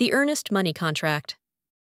The earnest money contract.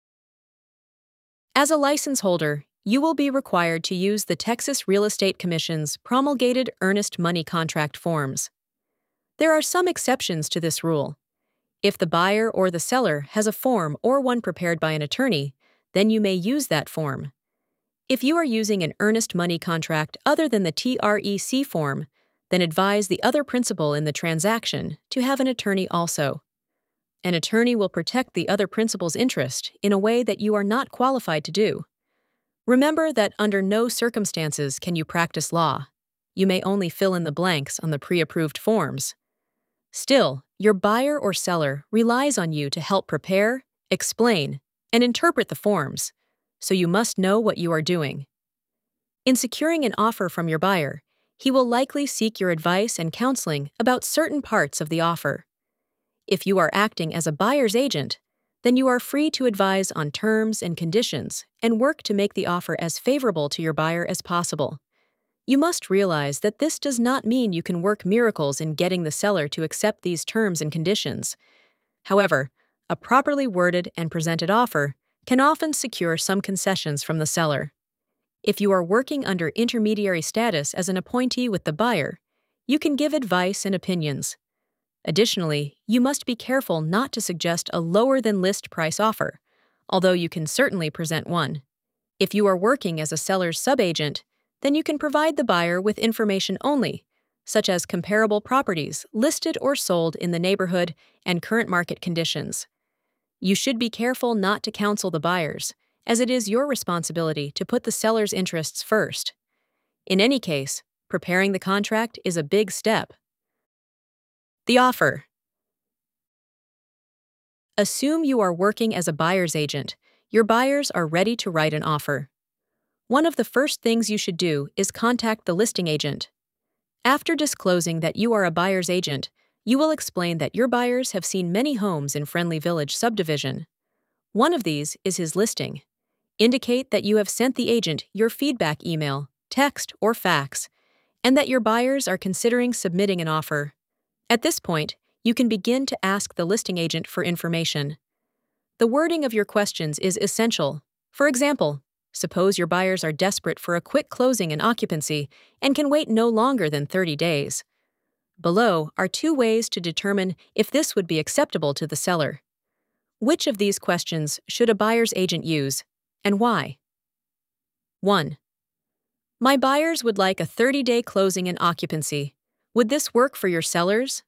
As a license holder, you will be required to use the Texas Real Estate Commission's promulgated earnest money contract forms. There are some exceptions to this rule. If the buyer or the seller has a form or one prepared by an attorney, then you may use that form. If you are using an earnest money contract other than the TREC form, then advise the other principal in the transaction to have an attorney also. An attorney will protect the other principal's interest in a way that you are not qualified to do. Remember that under no circumstances can you practice law. You may only fill in the blanks on the pre-approved forms. Still, your buyer or seller relies on you to help prepare, explain, and interpret the forms, so you must know what you are doing. In securing an offer from your buyer, he will likely seek your advice and counseling about certain parts of the offer. If you are acting as a buyer's agent, then you are free to advise on terms and conditions and work to make the offer as favorable to your buyer as possible. You must realize that this does not mean you can work miracles in getting the seller to accept these terms and conditions. However, a properly worded and presented offer can often secure some concessions from the seller. If you are working under intermediary status as an appointee with the buyer, you can give advice and opinions. Additionally, you must be careful not to suggest a lower than list price offer, although you can certainly present one. If you are working as a seller's subagent, then you can provide the buyer with information only, such as comparable properties listed or sold in the neighborhood and current market conditions. You should be careful not to counsel the buyers, as it is your responsibility to put the seller's interests first. In any case, preparing the contract is a big step. The offer. Assume you are working as a buyer's agent. Your buyers are ready to write an offer. One of the first things you should do is contact the listing agent. After disclosing that you are a buyer's agent, you will explain that your buyers have seen many homes in Friendly Village subdivision. One of these is his listing. Indicate that you have sent the agent your feedback email, text, or fax, and that your buyers are considering submitting an offer. At this point, you can begin to ask the listing agent for information. The wording of your questions is essential. For example, suppose your buyers are desperate for a quick closing and occupancy and can wait no longer than 30 days. Below are 2 ways to determine if this would be acceptable to the seller. Which of these questions should a buyer's agent use, and why? 1. My buyers would like a 30-day closing and occupancy. Would this work for your sellers?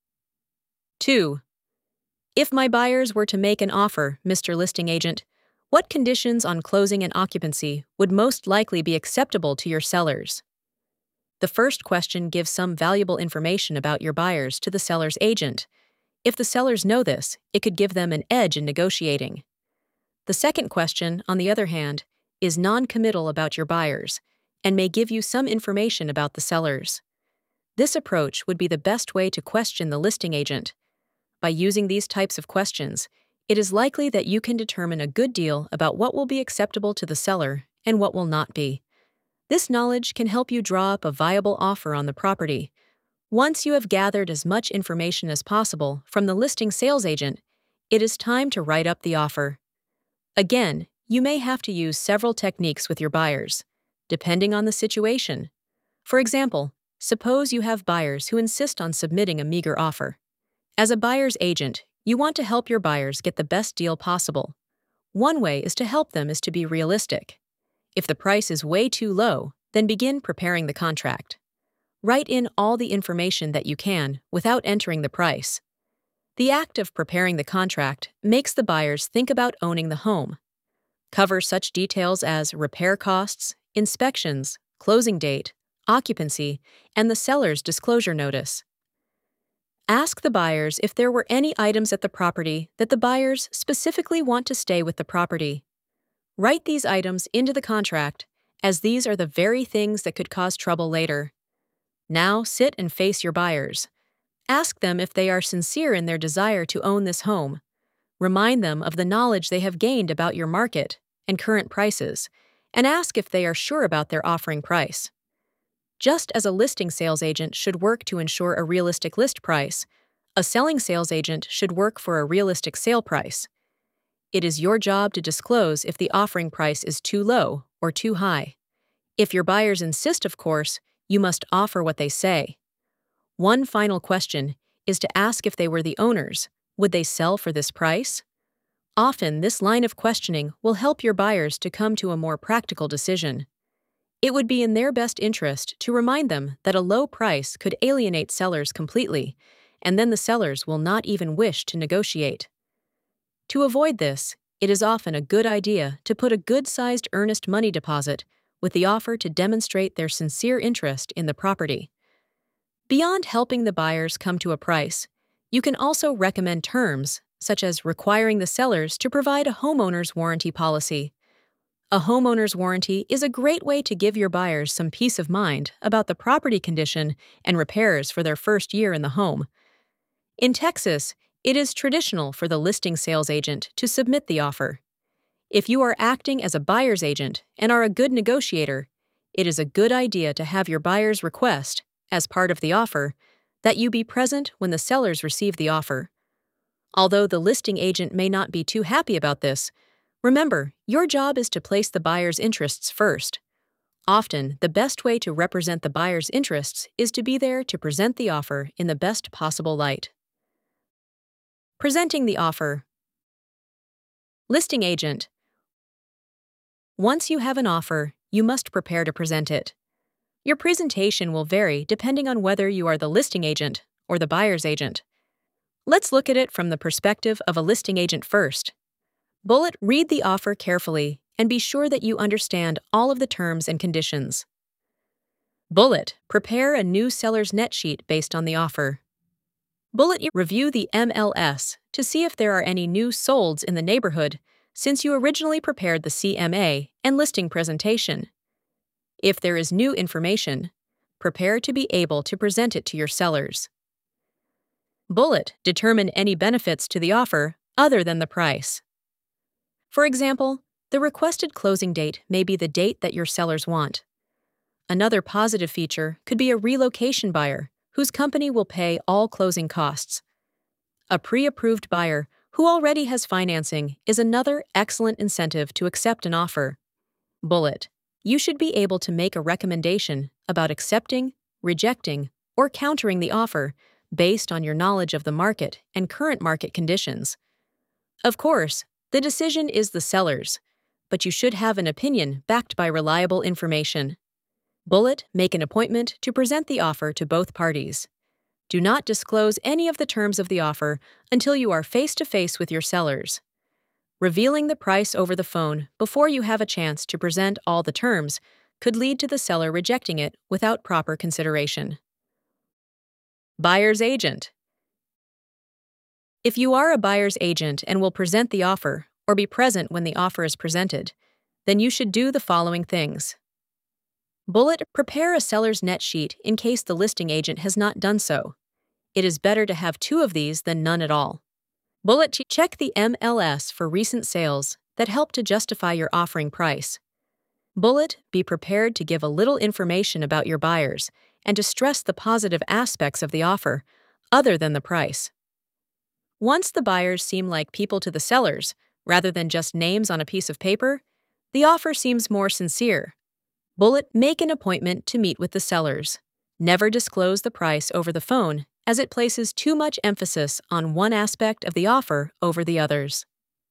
2. If my buyers were to make an offer, Mr. Listing Agent, what conditions on closing and occupancy would most likely be acceptable to your sellers? The first question gives some valuable information about your buyers to the seller's agent. If the sellers know this, it could give them an edge in negotiating. The second question, on the other hand, is non-committal about your buyers and may give you some information about the sellers. This approach would be the best way to question the listing agent. By using these types of questions, it is likely that you can determine a good deal about what will be acceptable to the seller and what will not be. This knowledge can help you draw up a viable offer on the property. Once you have gathered as much information as possible from the listing sales agent, it is time to write up the offer. Again, you may have to use several techniques with your buyers, depending on the situation. For example, suppose you have buyers who insist on submitting a meager offer. As a buyer's agent, you want to help your buyers get the best deal possible. One way is to help them is to be realistic. If the price is way too low, then begin preparing the contract. Write in all the information that you can without entering the price. The act of preparing the contract makes the buyers think about owning the home. Cover such details as repair costs, inspections, closing date, occupancy, and the seller's disclosure notice. Ask the buyers if there were any items at the property that the buyers specifically want to stay with the property. Write these items into the contract, as these are the very things that could cause trouble later. Now sit and face your buyers. Ask them if they are sincere in their desire to own this home. Remind them of the knowledge they have gained about your market and current prices, and ask if they are sure about their offering price. Just as a listing sales agent should work to ensure a realistic list price, A selling sales agent should work for a realistic sale price. It is your job to disclose if the offering price is too low or too high. If your buyers insist, of course, you must offer what they say. One final question is to ask if they were the owners. Would they sell for this price? Often, this line of questioning will help your buyers to come to a more practical decision. It would be in their best interest to remind them that a low price could alienate sellers completely, and then the sellers will not even wish to negotiate. To avoid this, it is often a good idea to put a good-sized earnest money deposit with the offer to demonstrate their sincere interest in the property. Beyond helping the buyers come to a price, you can also recommend terms, such as requiring the sellers to provide a homeowner's warranty policy. A homeowner's warranty is a great way to give your buyers some peace of mind about the property condition and repairs for their first year in the home. In Texas, it is traditional for the listing sales agent to submit the offer. If you are acting as a buyer's agent and are a good negotiator, it is a good idea to have your buyers request, as part of the offer, that you be present when the sellers receive the offer. Although the listing agent may not be too happy about this, remember, your job is to place the buyer's interests first. Often, the best way to represent the buyer's interests is to be there to present the offer in the best possible light. Presenting the offer. Listing agent. Once you have an offer, you must prepare to present it. Your presentation will vary depending on whether you are the listing agent or the buyer's agent. Let's look at it from the perspective of a listing agent first. Bullet, read the offer carefully and be sure that you understand all of the terms and conditions. Bullet, prepare a new seller's net sheet based on the offer. Bullet, review the MLS to see if there are any new solds in the neighborhood since you originally prepared the CMA and listing presentation. If there is new information, prepare to be able to present it to your sellers. Bullet, determine any benefits to the offer other than the price. For example, the requested closing date may be the date that your sellers want. Another positive feature could be a relocation buyer whose company will pay all closing costs. A pre-approved buyer who already has financing is another excellent incentive to accept an offer. Bullet, you should be able to make a recommendation about accepting, rejecting, or countering the offer based on your knowledge of the market and current market conditions. Of course, the decision is the seller's, but you should have an opinion backed by reliable information. Bullet, make an appointment to present the offer to both parties. Do not disclose any of the terms of the offer until you are face-to-face with your sellers. Revealing the price over the phone before you have a chance to present all the terms could lead to the seller rejecting it without proper consideration. Buyer's agent. If you are a buyer's agent and will present the offer or be present when the offer is presented, then you should do the following things. Bullet, prepare a seller's net sheet in case the listing agent has not done so. It is better to have 2 of these than none at all. Bullet, check the MLS for recent sales that help to justify your offering price. Bullet, be prepared to give a little information about your buyers and to stress the positive aspects of the offer, other than the price. Once the buyers seem like people to the sellers, rather than just names on a piece of paper, the offer seems more sincere. Bullet, make an appointment to meet with the sellers. Never disclose the price over the phone, as it places too much emphasis on one aspect of the offer over the others.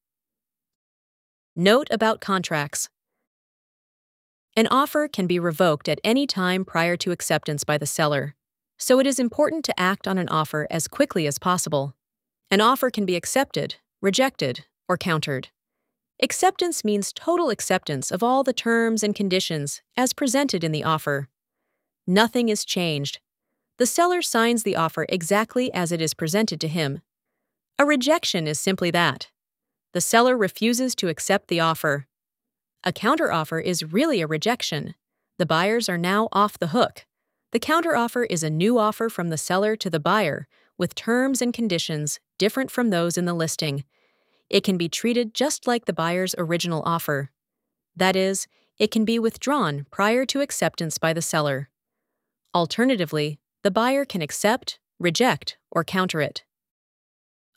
Note about contracts. An offer can be revoked at any time prior to acceptance by the seller, so it is important to act on an offer as quickly as possible. An offer can be accepted, rejected, or countered. Acceptance means total acceptance of all the terms and conditions as presented in the offer. Nothing is changed. The seller signs the offer exactly as it is presented to him. A rejection is simply that. The seller refuses to accept the offer. A counteroffer is really a rejection. The buyers are now off the hook. The counteroffer is a new offer from the seller to the buyer with terms and conditions different from those in the listing. It can be treated just like the buyer's original offer. That is, it can be withdrawn prior to acceptance by the seller. Alternatively, the buyer can accept, reject, or counter it.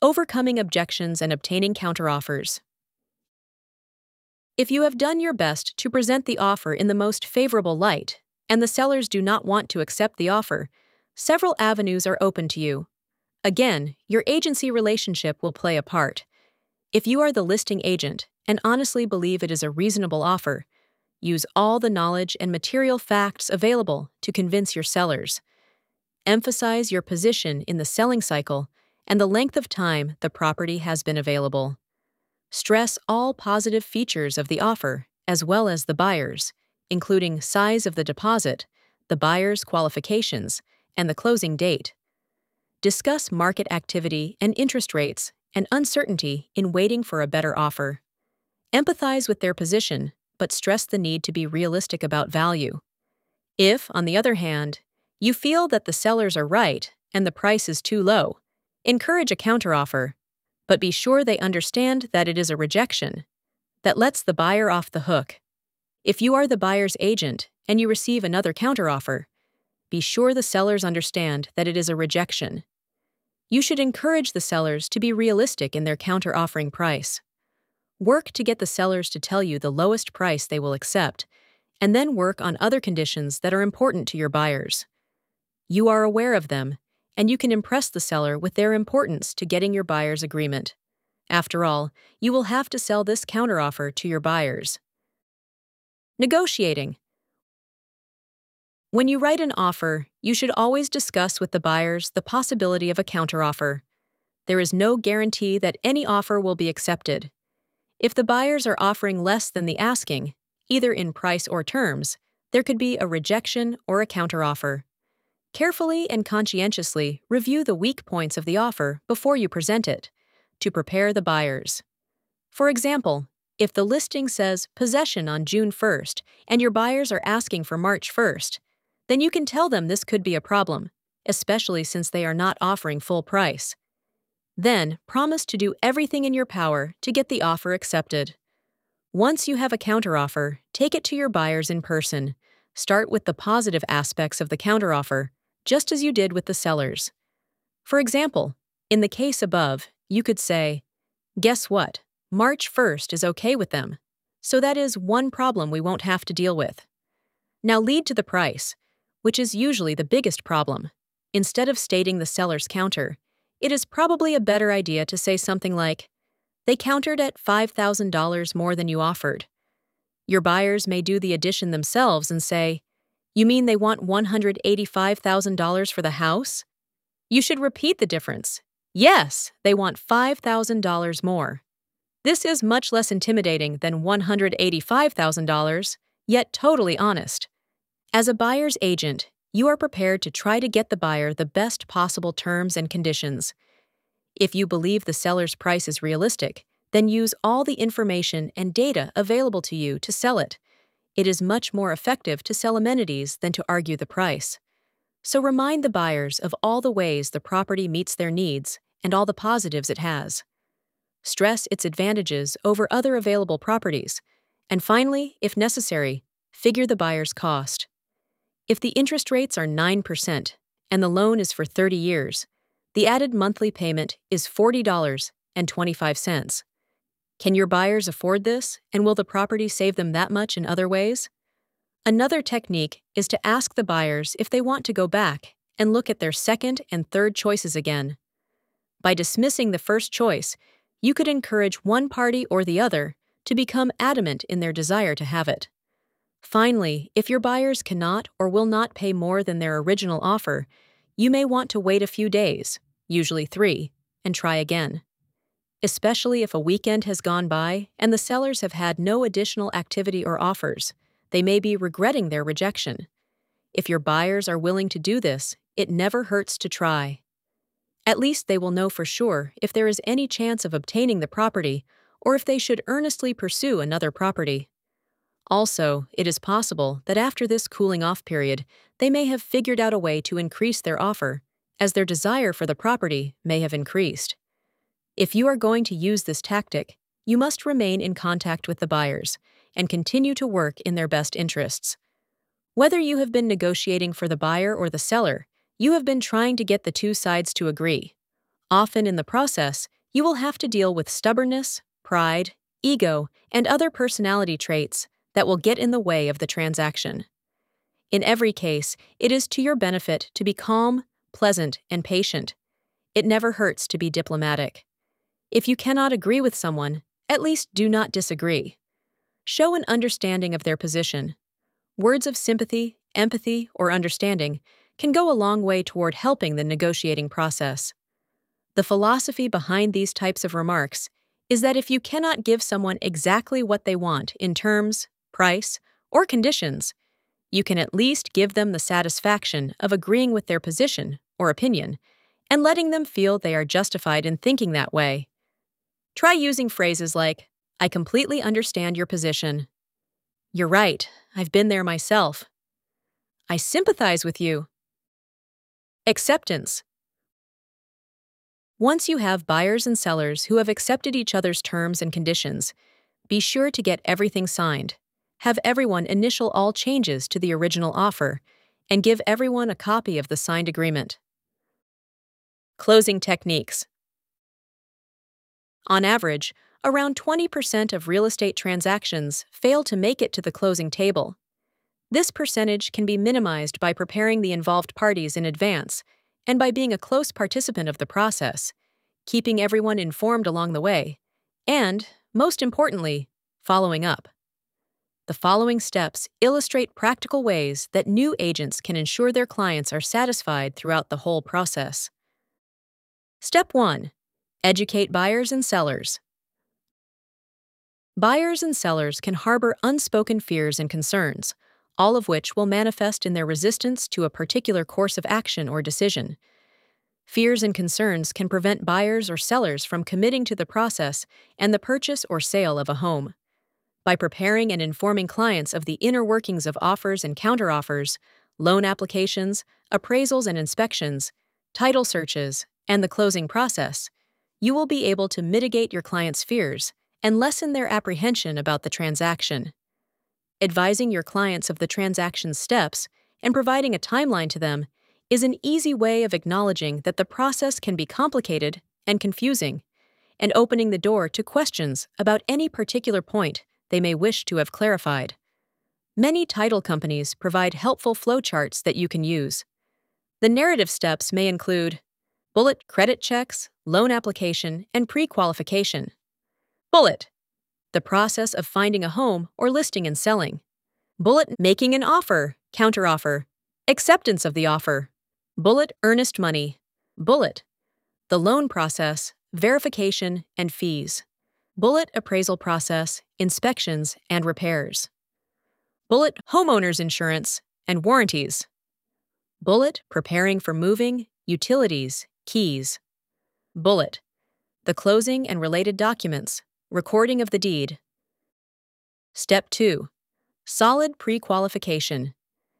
overcoming objections and obtaining counteroffers. If you have done your best to present the offer in the most favorable light, and the sellers do not want to accept the offer, several avenues are open to you. Again, your agency relationship will play a part. If you are the listing agent and honestly believe it is a reasonable offer, use all the knowledge and material facts available to convince your sellers. Emphasize your position in the selling cycle and the length of time the property has been available. Stress all positive features of the offer as well as the buyer's, including size of the deposit, the buyer's qualifications, and the closing date. Discuss market activity and interest rates and uncertainty in waiting for a better offer. Empathize with their position, but stress the need to be realistic about value. If, on the other hand, you feel that the sellers are right and the price is too low, encourage a counteroffer, but be sure they understand that it is a rejection that lets the buyer off the hook. If you are the buyer's agent and you receive another counteroffer, be sure the sellers understand that it is a rejection. You should encourage the sellers to be realistic in their counter-offering price. Work to get the sellers to tell you the lowest price they will accept, and then work on other conditions that are important to your buyers. You are aware of them, and you can impress the seller with their importance to getting your buyer's agreement. After all, you will have to sell this counteroffer to your buyers. Negotiating. When you write an offer, you should always discuss with the buyers the possibility of a counteroffer. There is no guarantee that any offer will be accepted. If the buyers are offering less than the asking, either in price or terms, there could be a rejection or a counteroffer. Carefully and conscientiously review the weak points of the offer before you present it, to prepare the buyers. For example, if the listing says possession on June 1st and your buyers are asking for March 1st, then you can tell them this could be a problem, especially since they are not offering full price. Then, promise to do everything in your power to get the offer accepted. Once you have a counteroffer, take it to your buyers in person. Start with the positive aspects of the counteroffer, just as you did with the sellers. For example, in the case above, you could say, "Guess what? March 1st is okay with them. So that is one problem we won't have to deal with." Now lead to the price, which is usually the biggest problem. Instead of stating the seller's counter, it is probably a better idea to say something like, "They countered at $5,000 more than you offered." Your buyers may do the addition themselves and say, "You mean they want $185,000 for the house?" You should repeat the difference. "Yes, they want $5,000 more." This is much less intimidating than $185,000, yet totally honest. As a buyer's agent, you are prepared to try to get the buyer the best possible terms and conditions. If you believe the seller's price is realistic, then use all the information and data available to you to sell it. It is much more effective to sell amenities than to argue the price. So remind the buyers of all the ways the property meets their needs and all the positives it has. Stress its advantages over other available properties. And finally, if necessary, figure the buyer's cost. If the interest rates are 9% and the loan is for 30 years, the added monthly payment is $40.25. Can your buyers afford this, and will the property save them that much in other ways? Another technique is to ask the buyers if they want to go back and look at their second and third choices again. By dismissing the first choice, you could encourage one party or the other to become adamant in their desire to have it. Finally, if your buyers cannot or will not pay more than their original offer, you may want to wait a few days, usually 3, and try again. Especially if a weekend has gone by and the sellers have had no additional activity or offers, they may be regretting their rejection. If your buyers are willing to do this, it never hurts to try. At least they will know for sure if there is any chance of obtaining the property or if they should earnestly pursue another property. Also, it is possible that after this cooling-off period, they may have figured out a way to increase their offer, as their desire for the property may have increased. If you are going to use this tactic, you must remain in contact with the buyers and continue to work in their best interests. Whether you have been negotiating for the buyer or the seller, you have been trying to get the two sides to agree. Often in the process, you will have to deal with stubbornness, pride, ego, and other personality traits that will get in the way of the transaction. In every case, it is to your benefit to be calm, pleasant, and patient. It never hurts to be diplomatic. If you cannot agree with someone, at least do not disagree. Show an understanding of their position. Words of sympathy, empathy, or understanding can go a long way toward helping the negotiating process. The philosophy behind these types of remarks is that if you cannot give someone exactly what they want in terms, price, or conditions, you can at least give them the satisfaction of agreeing with their position or opinion and letting them feel they are justified in thinking that way. Try using phrases like, "I completely understand your position." "You're right, I've been there myself." "I sympathize with you." Acceptance. Once you have buyers and sellers who have accepted each other's terms and conditions, be sure to get everything signed. Have everyone initial all changes to the original offer, and give everyone a copy of the signed agreement. Closing techniques. On average, around 20% of real estate transactions fail to make it to the closing table. This percentage can be minimized by preparing the involved parties in advance and by being a close participant of the process, keeping everyone informed along the way, and, most importantly, following up. The following steps illustrate practical ways that new agents can ensure their clients are satisfied throughout the whole process. Step 1. Educate buyers and sellers. Buyers and sellers can harbor unspoken fears and concerns, all of which will manifest in their resistance to a particular course of action or decision. Fears and concerns can prevent buyers or sellers from committing to the process and the purchase or sale of a home. By preparing and informing clients of the inner workings of offers and counteroffers, loan applications, appraisals and inspections, title searches, and the closing process, you will be able to mitigate your clients' fears and lessen their apprehension about the transaction. Advising your clients of the transaction's steps and providing a timeline to them is an easy way of acknowledging that the process can be complicated and confusing, and opening the door to questions about any particular point they may wish to have clarified. Many title companies provide helpful flowcharts that you can use. The narrative steps may include bullet credit checks, loan application, and pre-qualification. Bullet, the process of finding a home or listing and selling. Bullet, making an offer, counteroffer, acceptance of the offer. Bullet, earnest money. Bullet, the loan process, verification, and fees. Bullet, appraisal process, inspections, and repairs. Bullet, homeowners insurance and warranties. Bullet, preparing for moving, utilities, keys. Bullet, the closing and related documents, recording of the deed. Step 2. Solid pre-qualification.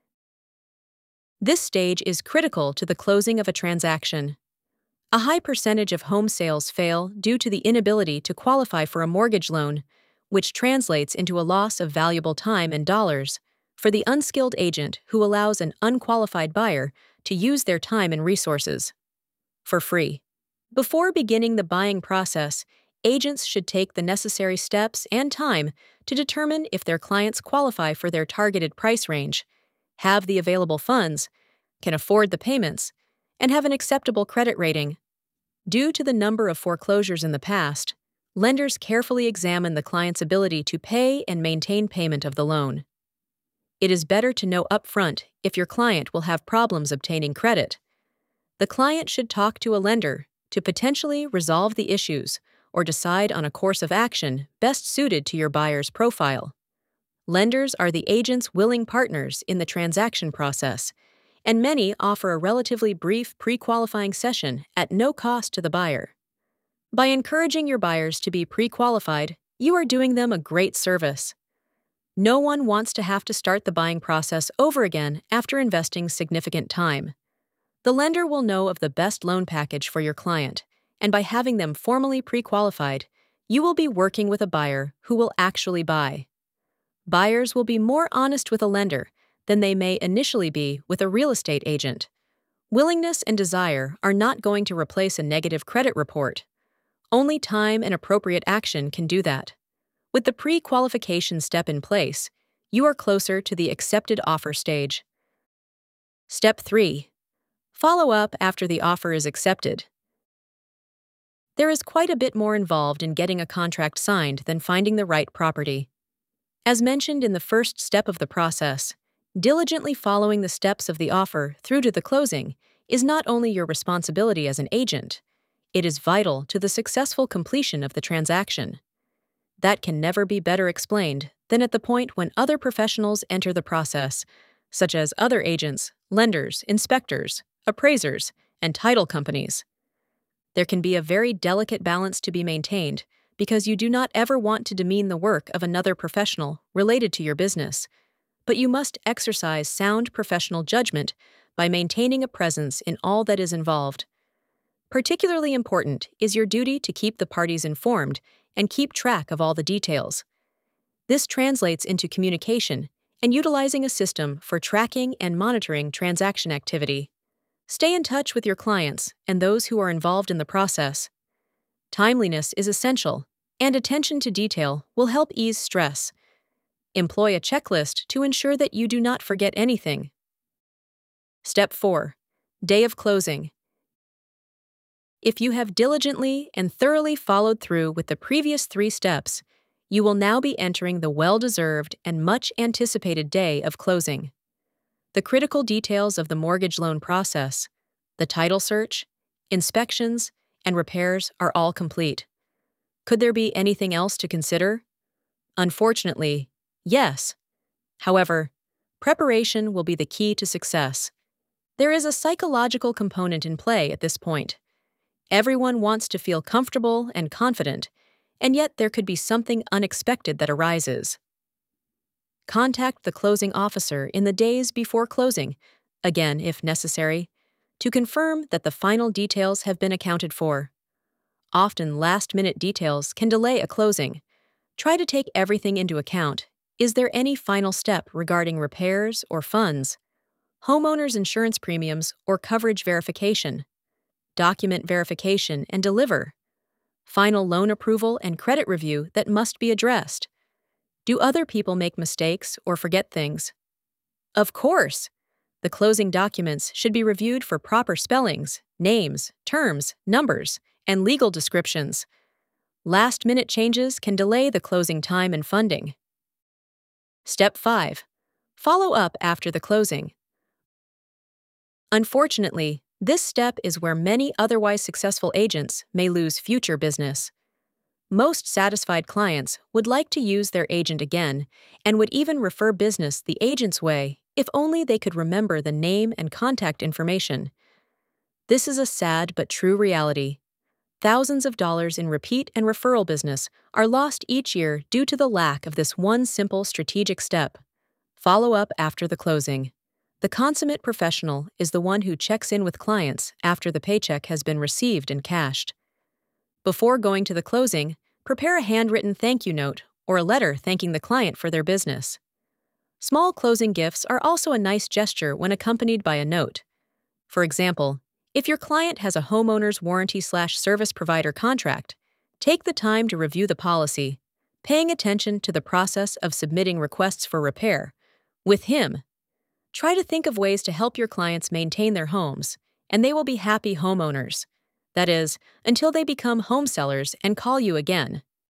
This stage is critical to the closing of a transaction. A high percentage of home sales fail due to the inability to qualify for a mortgage loan, which translates into a loss of valuable time and dollars for the unskilled agent who allows an unqualified buyer to use their time and resources for free. Before beginning the buying process, agents should take the necessary steps and time to determine if their clients qualify for their targeted price range, have the available funds, can afford the payments, and have an acceptable credit rating. Due to the number of foreclosures in the past, lenders carefully examine the client's ability to pay and maintain payment of the loan. It is better to know upfront if your client will have problems obtaining credit. The client should talk to a lender to potentially resolve the issues or decide on a course of action best suited to your buyer's profile. Lenders are the agent's willing partners in the transaction process, and many offer a relatively brief pre-qualifying session at no cost to the buyer. By encouraging your buyers to be pre-qualified, you are doing them a great service. No one wants to have to start the buying process over again after investing significant time. The lender will know of the best loan package for your client, and by having them formally pre-qualified, you will be working with a buyer who will actually buy. Buyers will be more honest with a lender than they may initially be with a real estate agent, Willingness and desire are not going to replace a negative credit report. Only time and appropriate action can do that. With the pre-qualification step in place, you are closer to the accepted offer stage. Step 3. Follow up after the offer is accepted. There is quite a bit more involved in getting a contract signed than finding the right property. As mentioned in the first step of the process, diligently following the steps of the offer through to the closing is not only your responsibility as an agent, it is vital to the successful completion of the transaction. That can never be better explained than at the point when other professionals enter the process, such as other agents, lenders, inspectors, appraisers, and title companies. There can be a very delicate balance to be maintained because you do not ever want to demean the work of another professional related to your business, but you must exercise sound professional judgment by maintaining a presence in all that is involved. Particularly important is your duty to keep the parties informed and keep track of all the details. This translates into communication and utilizing a system for tracking and monitoring transaction activity. Stay in touch with your clients and those who are involved in the process. Timeliness is essential, and attention to detail will help ease stress. Employ a checklist to ensure that you do not forget anything. Step 4. Day of closing. If you have diligently and thoroughly followed through with the previous 3 steps, you will now be entering the well-deserved and much-anticipated day of closing. The critical details of the mortgage loan process, the title search, inspections, and repairs are all complete. Could there be anything else to consider? Unfortunately, yes. However, preparation will be the key to success. There is a psychological component in play at this point. Everyone wants to feel comfortable and confident, and yet there could be something unexpected that arises. Contact the closing officer in the days before closing, again if necessary, to confirm that the final details have been accounted for. Often last-minute details can delay a closing. Try to take everything into account. Is there any final step regarding repairs or funds? Homeowners' insurance premiums or coverage verification? Document verification and deliver? Final loan approval and credit review that must be addressed? Do other people make mistakes or forget things? Of course! The closing documents should be reviewed for proper spellings, names, terms, numbers, and legal descriptions. Last-minute changes can delay the closing time and funding. Step 5. Follow up after the closing. Unfortunately, this step is where many otherwise successful agents may lose future business. Most satisfied clients would like to use their agent again and would even refer business the agent's way if only they could remember the name and contact information. This is a sad but true reality. Thousands of dollars in repeat and referral business are lost each year due to the lack of this one simple strategic step. Follow up after the closing. The consummate professional is the one who checks in with clients after the paycheck has been received and cashed. Before going to the closing, prepare a handwritten thank you note or a letter thanking the client for their business. Small closing gifts are also a nice gesture when accompanied by a note. For example, if your client has a homeowner's warranty/service provider contract, take the time to review the policy, paying attention to the process of submitting requests for repair. With him, try to think of ways to help your clients maintain their homes, and they will be happy homeowners. That is, until they become home sellers and call you again.